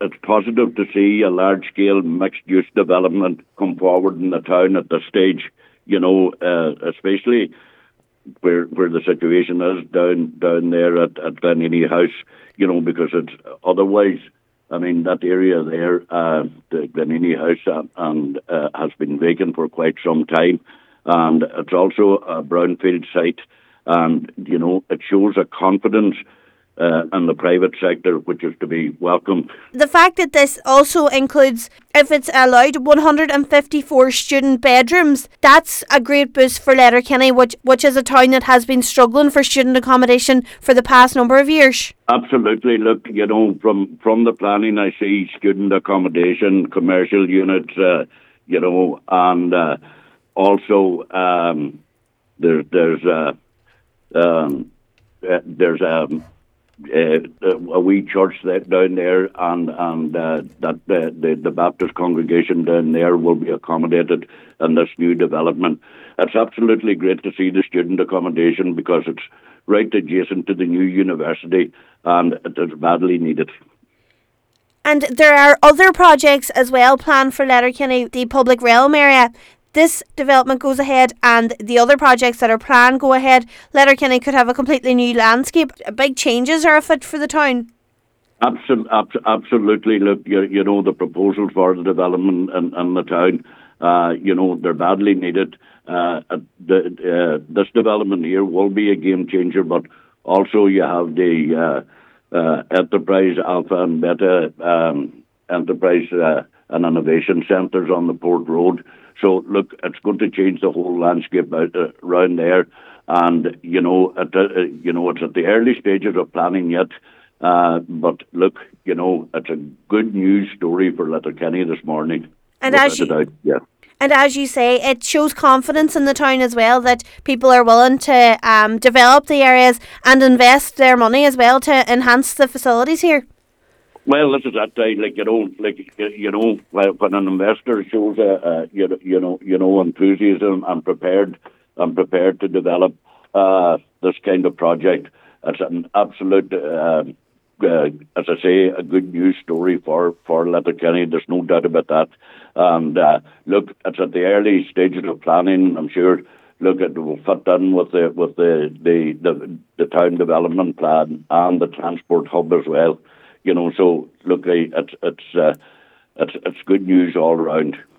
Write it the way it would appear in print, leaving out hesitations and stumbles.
it's positive to see a large-scale mixed-use development come forward in the town at this stage. Especially where the situation is down there at Glenini House. Because it's otherwise. I mean, that area there, the Glenini House, and has been vacant for quite some time, and it's also a brownfield site, and it shows a confidence in the private sector, which is to be welcomed. The fact that this also includes, if it's allowed, 154 student bedrooms, that's a great boost for Letterkenny, which is a town that has been struggling for student accommodation for the past number of years. Absolutely. Look, from the planning, I see student accommodation, commercial units, and also there's a wee church down there, and that the Baptist congregation down there will be accommodated in this new development. It's absolutely great to see the student accommodation because it's right adjacent to the new university, and it is badly needed. And there are other projects as well planned for Letterkenny, the public realm area. This development goes ahead and the other projects that are planned go ahead, Letterkenny could have a completely new landscape. Big changes are afoot for the town. Absolutely. Look, the proposals for the development in the town, they're badly needed. This development here will be a game changer, but also you have the Enterprise Alpha and Beta Enterprise and Innovation Centres on the Port Road. So, look, it's going to change the whole landscape around there. And, it's at the early stages of planning yet. But, look, it's a good news story for Letterkenny this morning. And as you say, it shows confidence in the town as well, that people are willing to develop the areas and invest their money as well to enhance the facilities here. Well, this is that time, when an investor shows enthusiasm and prepared to develop this kind of project, it's an absolute, as I say, a good news story for Letterkenny. There's no doubt about that. And look, it's at the early stages of planning. I'm sure. Look, it will fit in with the town development plan and the transport hub as well. So look, it's good news all around.